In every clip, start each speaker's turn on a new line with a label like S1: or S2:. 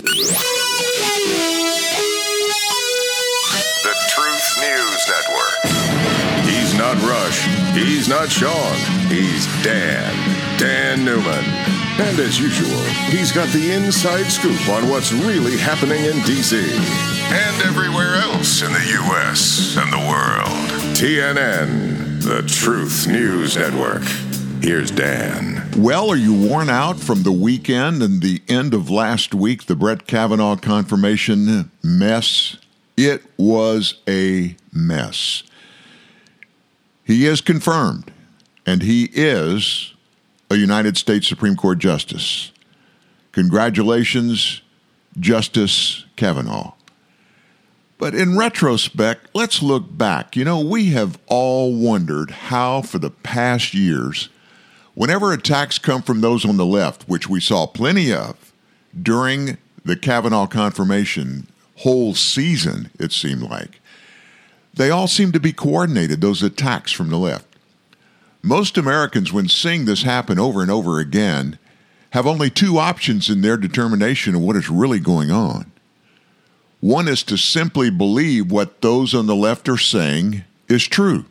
S1: The Truth News Network. He's not Rush. He's not Sean. He's Dan Newman. And as usual, he's got the inside scoop on what's really happening in D.C. and everywhere else in the U.S. and the world. TNN, the Truth News Network. Here's Dan.
S2: Well, are you worn out from the weekend and the end of last week, the Brett Kavanaugh confirmation mess? It was a mess. He is confirmed, and he is a United States Supreme Court Justice. Congratulations, Justice Kavanaugh. But in retrospect, let's look back. You know, we have all wondered how for the past years, whenever attacks come from those on the left, which we saw plenty of during the Kavanaugh confirmation whole season, it seemed like, they all seem to be coordinated, those attacks from the left. Most Americans, when seeing this happen over and over again, have only two options in their determination of what is really going on. One is to simply believe what those on the left are saying is true.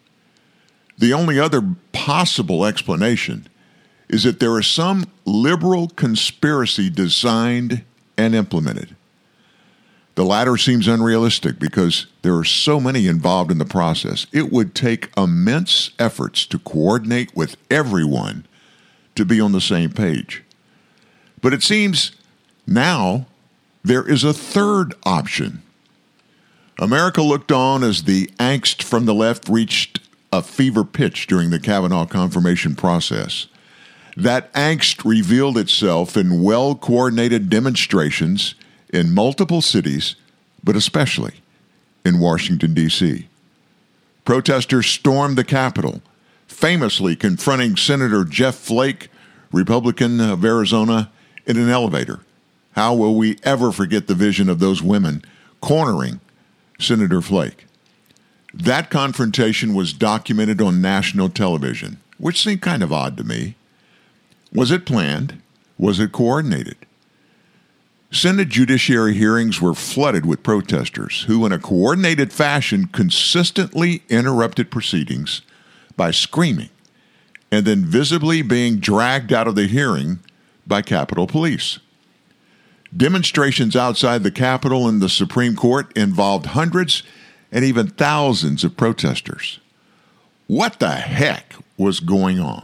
S2: The only other possible explanation is that there is some liberal conspiracy designed and implemented. The latter seems unrealistic because there are so many involved in the process. It would take immense efforts to coordinate with everyone to be on the same page. But it seems now there is a third option. America looked on as the angst from the left reached a fever pitch during the Kavanaugh confirmation process. That angst revealed itself in well-coordinated demonstrations in multiple cities, but especially in Washington, D.C. Protesters stormed the Capitol, famously confronting Senator Jeff Flake, Republican of Arizona, in an elevator. How will we ever forget the vision of those women cornering Senator Flake? That confrontation was documented on national television, which seemed kind of odd to me. Was it planned? Was it coordinated? Senate judiciary hearings were flooded with protesters who, in a coordinated fashion, consistently interrupted proceedings by screaming and then visibly being dragged out of the hearing by Capitol Police. Demonstrations outside the Capitol and the Supreme Court involved hundreds and even thousands of protesters. What the heck was going on?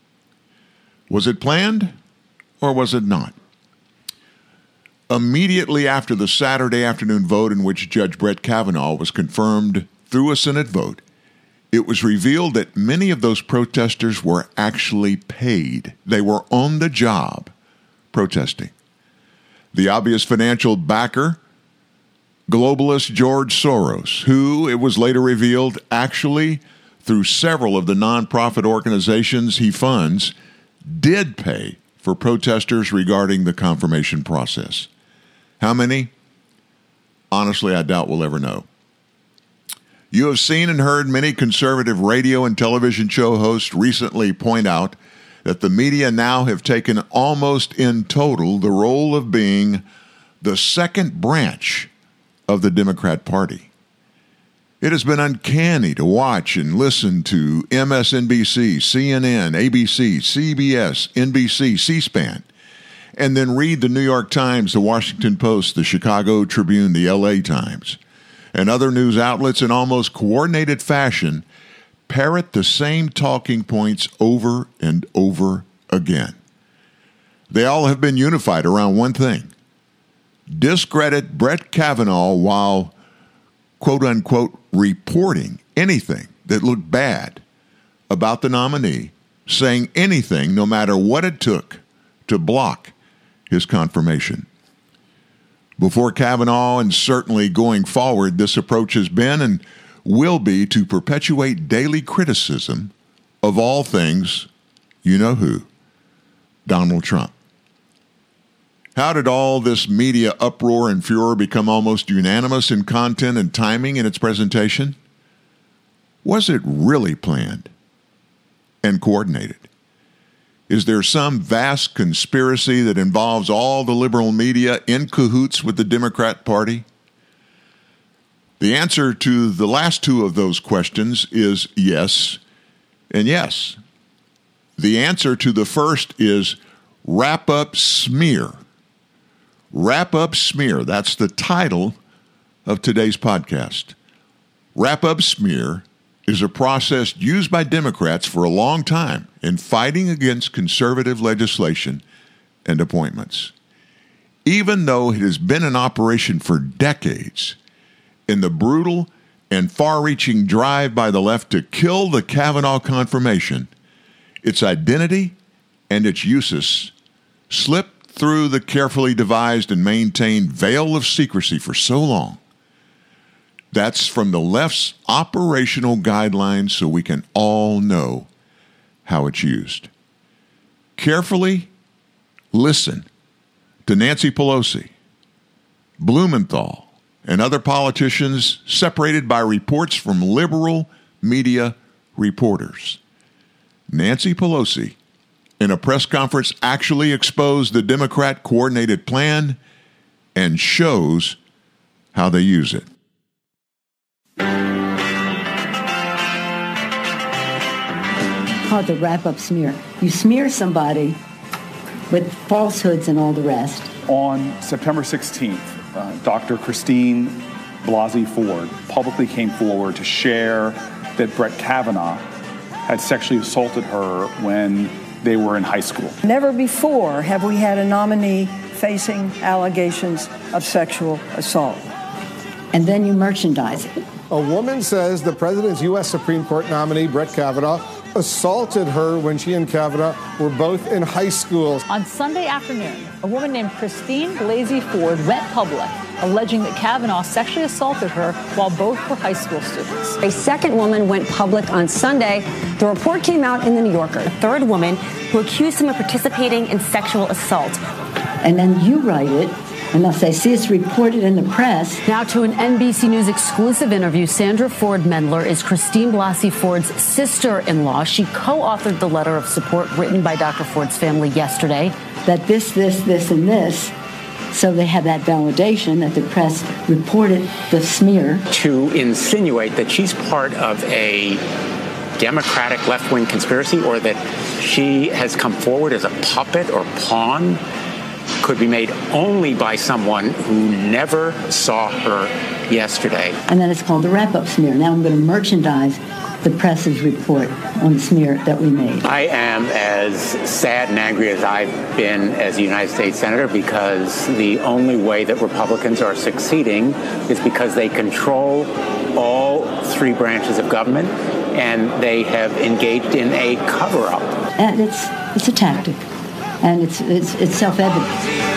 S2: Was it planned or was it not? Immediately after the Saturday afternoon vote in which Judge Brett Kavanaugh was confirmed through a Senate vote, it was revealed that many of those protesters were actually paid. They were on the job protesting. The obvious financial backer, globalist George Soros, who, it was later revealed, actually, through several of the nonprofit organizations he funds, did pay for protesters regarding the confirmation process. How many? Honestly, I doubt we'll ever know. You have seen and heard many conservative radio and television show hosts recently point out that the media now have taken almost in total the role of being the second branch of the Democrat Party. It has been uncanny to watch and listen to MSNBC, CNN, ABC, CBS, NBC, C-SPAN, and then read the New York Times, the Washington Post, the Chicago Tribune, the LA Times, and other news outlets in almost coordinated fashion parrot the same talking points over and over again. They all have been unified around one thing: discredit Brett Kavanaugh while, quote-unquote, reporting anything that looked bad about the nominee, saying anything, no matter what it took, to block his confirmation. Before Kavanaugh, and certainly going forward, this approach has been and will be to perpetuate daily criticism of all things, you know who, Donald Trump. How did all this media uproar and furor become almost unanimous in content and timing in its presentation? Was it really planned and coordinated? Is there some vast conspiracy that involves all the liberal media in cahoots with the Democrat Party? The answer to the last two of those questions is yes and yes. The answer to the first is wrap-up smear. Wrap-up smear, that's the title of today's podcast. Wrap-up smear is a process used by Democrats for a long time in fighting against conservative legislation and appointments. Even though it has been in operation for decades, in the brutal and far-reaching drive by the left to kill the Kavanaugh confirmation, its identity and its uses slipped through the carefully devised and maintained veil of secrecy for so long. That's from the left's operational guidelines so we can all know how it's used. Carefully listen to Nancy Pelosi, Blumenthal, and other politicians separated by reports from liberal media reporters. Nancy Pelosi, in a press conference, actually exposed the Democrat coordinated plan and shows how they use it.
S3: Called the wrap-up smear. You smear somebody with falsehoods and all the rest.
S4: On September 16th, Dr. Christine Blasey Ford publicly came forward to share that Brett Kavanaugh had sexually assaulted her when they were in high school.
S5: Never before have we had a nominee facing allegations of sexual assault.
S3: And then you merchandise it.
S6: A woman says the president's U.S. Supreme Court nominee, Brett Kavanaugh, assaulted her when she and Kavanaugh were both in high school.
S7: On Sunday afternoon, a woman named Christine Blasey Ford went public, alleging that Kavanaugh sexually assaulted her while both were high school students.
S8: A second woman went public on Sunday. The report came out in The New Yorker.
S9: A third woman who accused him of participating in sexual assault.
S3: And then you write it, and they'll say, see, it's reported in the press.
S10: Now to an NBC News exclusive interview. Sandra Ford Mendler is Christine Blasey Ford's sister-in-law. She co-authored the letter of support written by Dr. Ford's family yesterday.
S3: That this, and this, so they have that validation that the press reported the smear.
S11: To insinuate that she's part of a Democratic left-wing conspiracy or that she has come forward as a puppet or pawn could be made only by someone who never saw her yesterday.
S3: And then it's called the wrap-up smear. Now I'm going to merchandise the press's report on the smear that we made.
S11: I am as sad and angry as I've been as a United States Senator because the only way that Republicans are succeeding is because they control all three branches of government and they have engaged in a cover-up.
S3: And it's a tactic. And it's self-evident.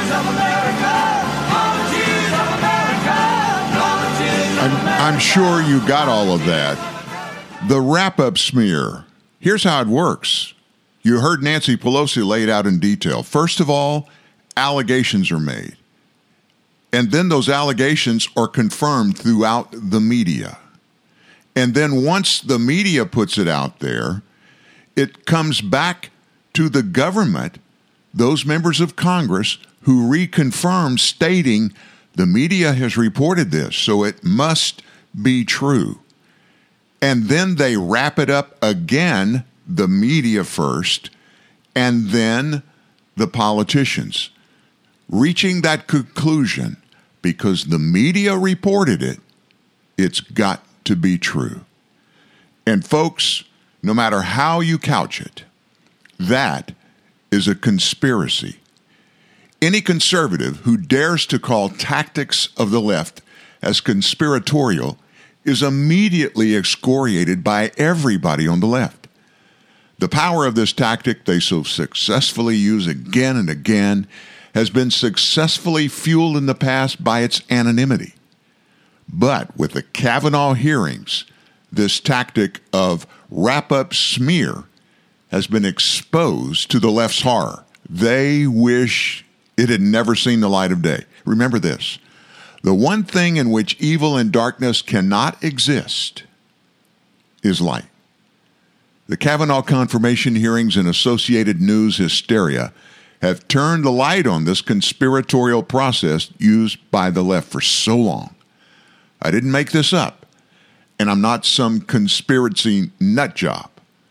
S2: I'm sure you got all of that. The wrap-up smear. Here's how it works. You heard Nancy Pelosi lay it out in detail. First of all, allegations are made. And then those allegations are confirmed throughout the media. And then once the media puts it out there, it comes back to the government, those members of Congress who reconfirm, stating the media has reported this, so it must be true. And then they wrap it up again, the media first, and then the politicians, reaching that conclusion because the media reported it, it's got to be true. And folks, no matter how you couch it, that is a conspiracy. Any conservative who dares to call tactics of the left as conspiratorial is immediately excoriated by everybody on the left. The power of this tactic they so successfully use again and again has been successfully fueled in the past by its anonymity. But with the Kavanaugh hearings, this tactic of wrap-up smear has been exposed to the left's horror. They wish it had never seen the light of day. Remember this. The one thing in which evil and darkness cannot exist is light. The Kavanaugh confirmation hearings and associated news hysteria have turned the light on this conspiratorial process used by the left for so long. I didn't make this up, and I'm not some conspiracy nut job.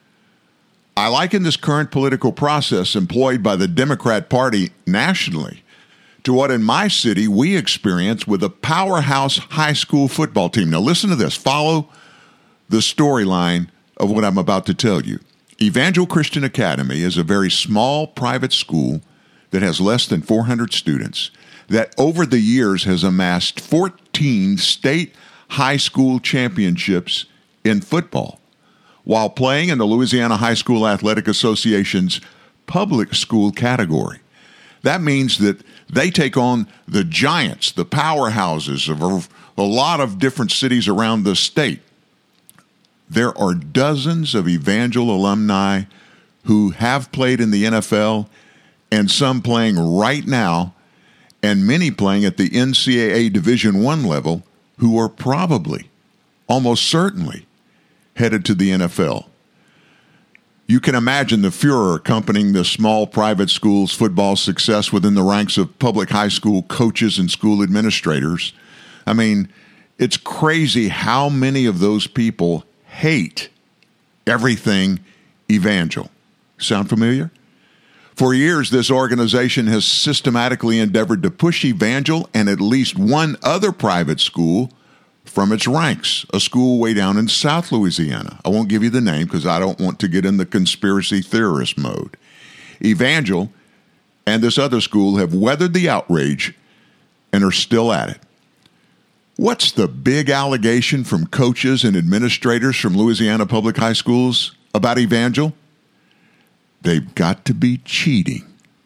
S2: I liken this current political process employed by the Democrat Party nationally to what in my city we experience with a powerhouse high school football team. Now listen to this. Follow the storyline of what I'm about to tell you. Evangel Christian Academy is a very small private school that has less than 400 students that over the years has amassed 14 state high school championships in football while playing in the Louisiana High School Athletic Association's public school category. That means that they take on the giants, the powerhouses of a lot of different cities around the state. There are dozens of Evangel alumni who have played in the NFL and some playing right now and many playing at the NCAA Division I level who are probably, almost certainly, headed to the NFL. You can imagine the furor accompanying the small private school's football success within the ranks of public high school coaches and school administrators. I mean, it's crazy how many of those people hate everything Evangel. Sound familiar? For years, this organization has systematically endeavored to push Evangel and at least one other private school from its ranks, a school way down in South Louisiana. I won't give you the name because I don't want to get in the conspiracy theorist mode. Evangel and this other school have weathered the outrage and are still at it. What's the big allegation from coaches and administrators from Louisiana public high schools about Evangel? They've got to be cheating.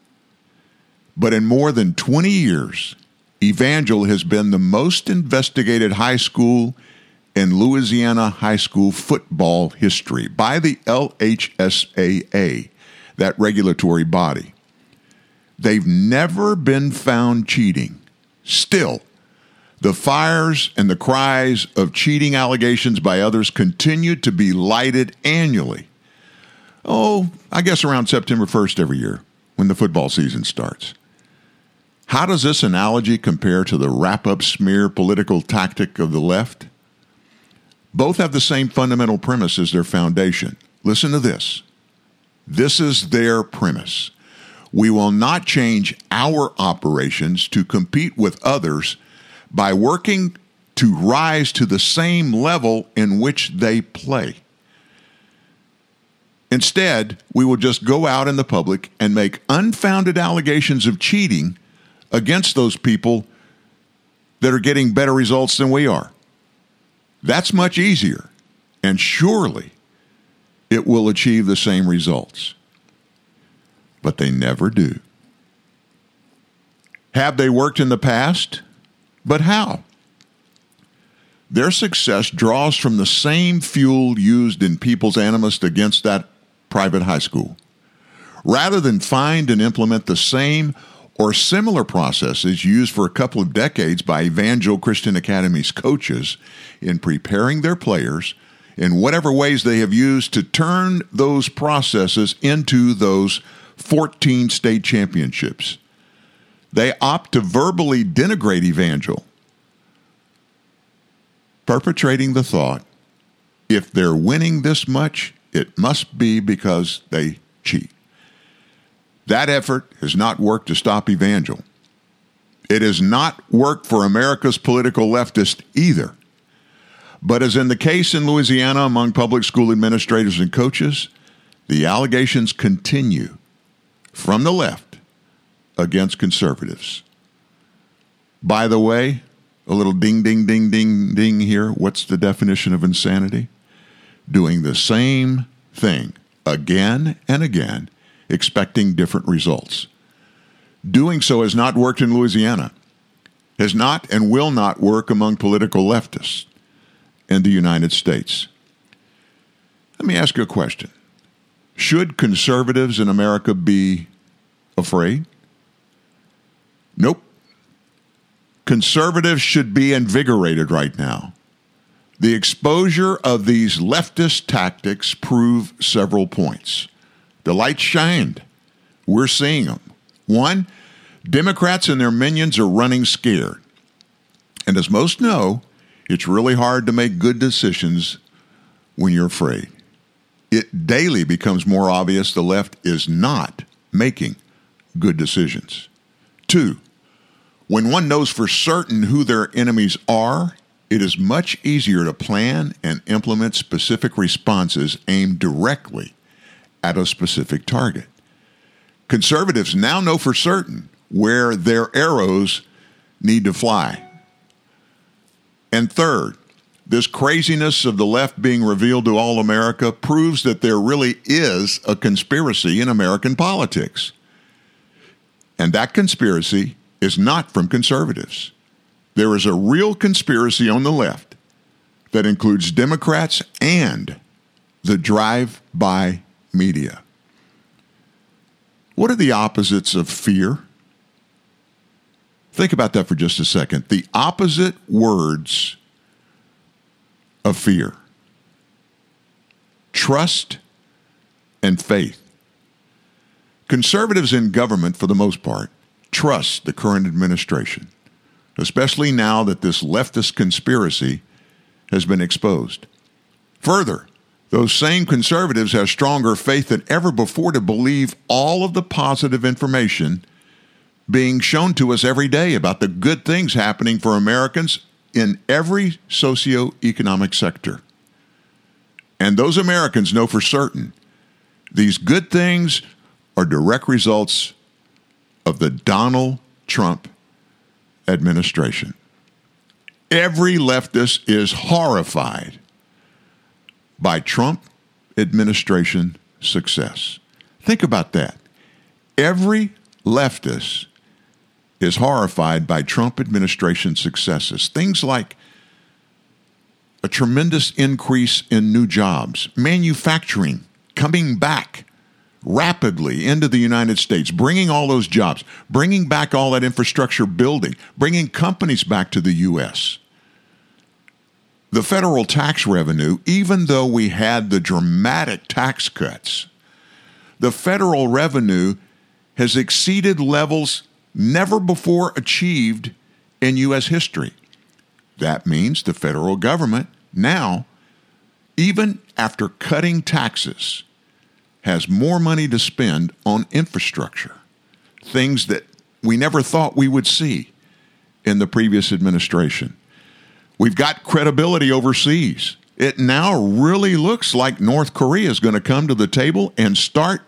S2: But in more than 20 years, Evangel has been the most investigated high school in Louisiana high school football history by the LHSAA, that regulatory body. They've never been found cheating. Still, the fires and the cries of cheating allegations by others continue to be lighted annually. Oh, I guess around September 1st every year when the football season starts. How does this analogy compare to the wrap-up smear political tactic of the left? Both have the same fundamental premise as their foundation. Listen to this. This is their premise. We will not change our operations to compete with others by working to rise to the same level in which they play. Instead, we will just go out in the public and make unfounded allegations of cheating against those people that are getting better results than we are. That's much easier, and surely it will achieve the same results. But they never do. Have they worked in the past? But how? Their success draws from the same fuel used in people's animus against that private high school. Rather than find and implement the same or similar processes used for a couple of decades by Evangel Christian Academy's coaches in preparing their players in whatever ways they have used to turn those processes into those 14 state championships. They opt to verbally denigrate Evangel, perpetrating the thought, if they're winning this much, it must be because they cheat. That effort has not worked to stop Evangel. It has not worked for America's political leftists either. But as in the case in Louisiana among public school administrators and coaches, the allegations continue from the left against conservatives. By the way, a little ding, ding, ding, ding, ding here. What's the definition of insanity? Doing the same thing again and again, expecting different results. Doing so has not worked in Louisiana, has not and will not work among political leftists in the United States. Let me ask you a question. Should conservatives in America be afraid? Nope. Conservatives should be invigorated right now. The exposure of these leftist tactics prove several points. The light shined. We're seeing them. One, Democrats and their minions are running scared. And as most know, it's really hard to make good decisions when you're afraid. It daily becomes more obvious the left is not making good decisions. Two, when one knows for certain who their enemies are, it is much easier to plan and implement specific responses aimed directly at a specific target. Conservatives now know for certain where their arrows need to fly. And third, this craziness of the left being revealed to all America proves that there really is a conspiracy in American politics. And that conspiracy is not from conservatives. There is a real conspiracy on the left that includes Democrats and the drive-by media. What are the opposites of fear? Think about that for just a second. The opposite words of fear: trust and faith. Conservatives in government, for the most part, trust the current administration, especially now that this leftist conspiracy has been exposed. Further, those same conservatives have stronger faith than ever before to believe all of the positive information being shown to us every day about the good things happening for Americans in every socioeconomic sector. And those Americans know for certain these good things are direct results of the Donald Trump administration. Every leftist is horrified by Trump administration success. Think about that. Every leftist is horrified by Trump administration successes. Things like a tremendous increase in new jobs, manufacturing coming back rapidly into the United States, bringing all those jobs, bringing back all that infrastructure building, bringing companies back to the U.S. The federal tax revenue, even though we had the dramatic tax cuts, the federal revenue has exceeded levels never before achieved in U.S. history. That means the federal government now, even after cutting taxes, has more money to spend on infrastructure, things that we never thought we would see in the previous administration. We've got credibility overseas. It now really looks like North Korea is going to come to the table and start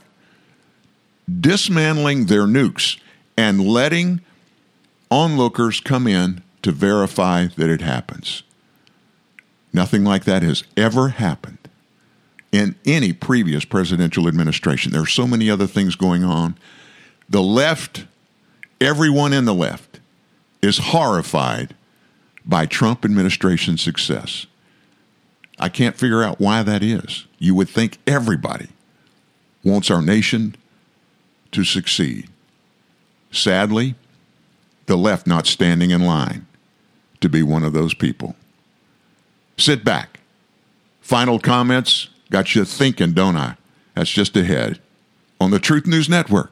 S2: dismantling their nukes and letting onlookers come in to verify that it happens. Nothing like that has ever happened in any previous presidential administration. There are so many other things going on. The left, everyone in the left, is horrified by Trump administration success. I can't figure out why that is. You would think everybody wants our nation to succeed. Sadly, the left not standing in line to be one of those people. Sit back. Final comments got you thinking, don't I? That's just ahead on the Truth News Network.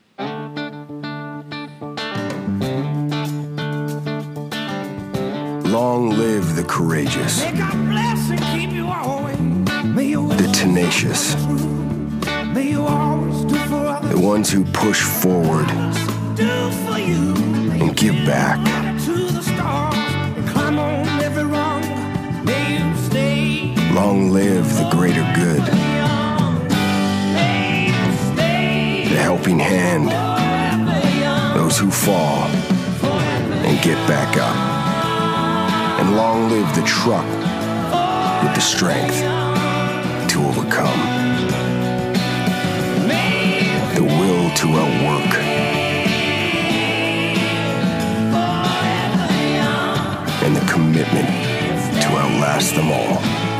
S12: Long live the courageous, the tenacious, the ones who push forward and give back. Long live the greater good, the helping hand, those who fall and get back up. And long live the truck with the strength to overcome, the will to outwork, and the commitment to outlast them all.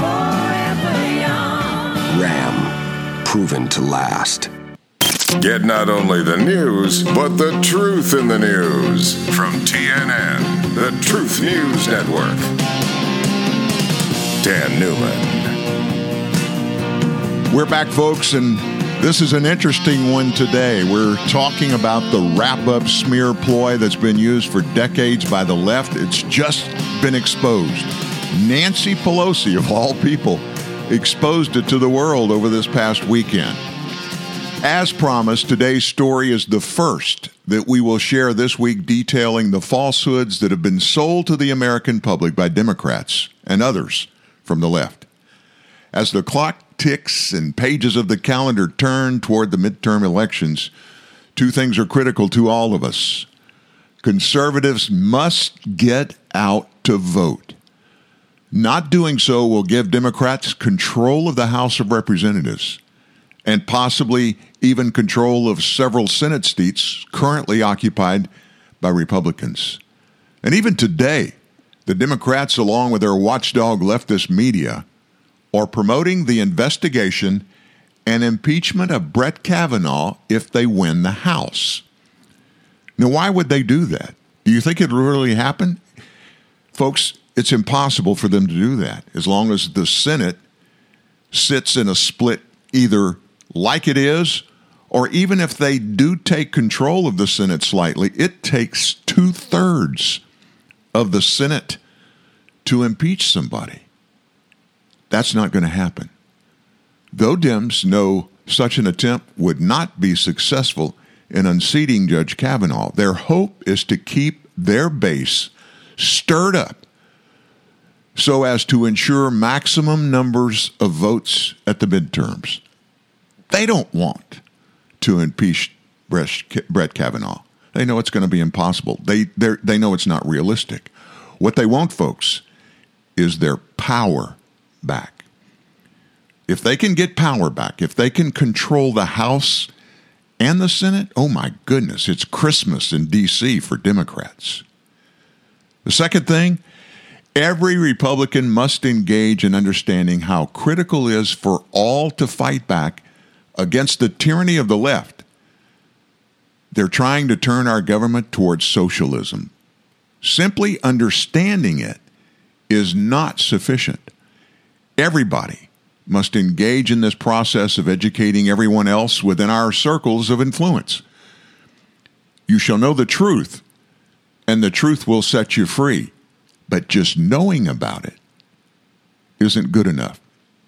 S12: Ram, proven to last.
S1: Get not only the news, but the truth in the news. From TNN, the Truth News Network. Dan Newman.
S2: We're back, folks, and this is an interesting one today. We're talking about the wrap-up smear ploy that's been used for decades by the left. It's just been exposed. Nancy Pelosi, of all people, exposed it to the world over this past weekend. As promised, today's story is the first that we will share this week, detailing the falsehoods that have been sold to the American public by Democrats and others from the left. As the clock ticks and pages of the calendar turn toward the midterm elections, two things are critical to all of us. Conservatives must get out to vote. Not doing so will give Democrats control of the House of Representatives and possibly even control of several Senate seats currently occupied by Republicans. And even today, the Democrats, along with their watchdog leftist media, are promoting the investigation and impeachment of Brett Kavanaugh if they win the House. Now, why would they do that? Do you think it will really happen? Folks, it's impossible for them to do that as long as the Senate sits in a split either like it is, or even if they do take control of the Senate slightly, it takes 2/3 of the Senate to impeach somebody. That's not going to happen. Though Dems know such an attempt would not be successful in unseating Judge Kavanaugh, their hope is to keep their base stirred up so as to ensure maximum numbers of votes at the midterms. They don't want to impeach Brett Kavanaugh. They know it's going to be impossible. They know it's not realistic. What they want, folks, is their power back. If they can get power back, if they can control the House and the Senate, oh my goodness, it's Christmas in D.C. for Democrats. The second thing, every Republican must engage in understanding how critical it is for all to fight back against the tyranny of the left. They're trying to turn our government towards socialism. Simply understanding it is not sufficient. Everybody must engage in this process of educating everyone else within our circles of influence. You shall know the truth, and the truth will set you free. But just knowing about it isn't good enough.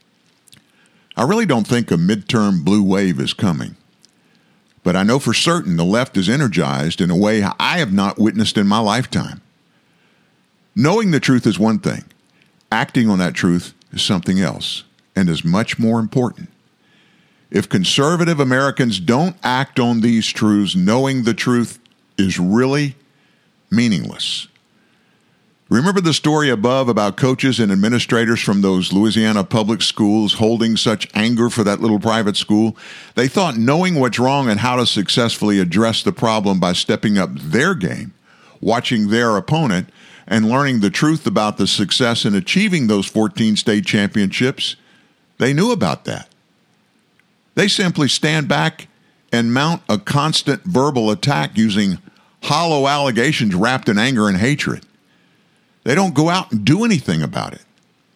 S2: I really don't think a midterm blue wave is coming. But I know for certain the left is energized in a way I have not witnessed in my lifetime. Knowing the truth is one thing. Acting on that truth is something else, and is much more important. If conservative Americans don't act on these truths, knowing the truth is really meaningless. Remember the story above about coaches and administrators from those Louisiana public schools holding such anger for that little private school? They thought knowing what's wrong and how to successfully address the problem by stepping up their game, watching their opponent, and learning the truth about the success in achieving those 14 state championships, they knew about that. They simply stand back and mount a constant verbal attack using hollow allegations wrapped in anger and hatred. They don't go out and do anything about it.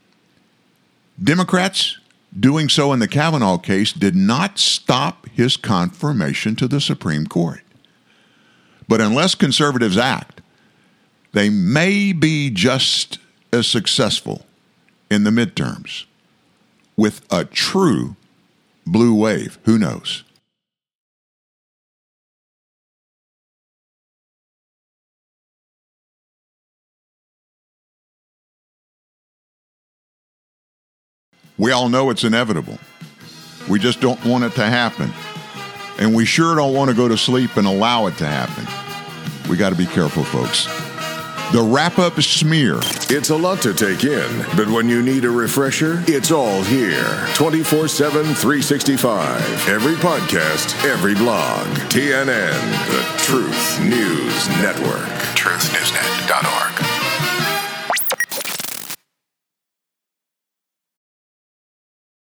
S2: Democrats doing so in the Kavanaugh case did not stop his confirmation to the Supreme Court. But unless conservatives act, they may be just as successful in the midterms with a true blue wave. Who knows? We all know it's inevitable. We just don't want it to happen. And we sure don't want to go to sleep and allow it to happen. We got to be careful, folks. The wrap-up smear.
S1: It's a lot to take in, but when you need a refresher, it's all here. 24/7, 365. Every podcast, every blog. TNN, the Truth News Network. TruthNewsNet.org.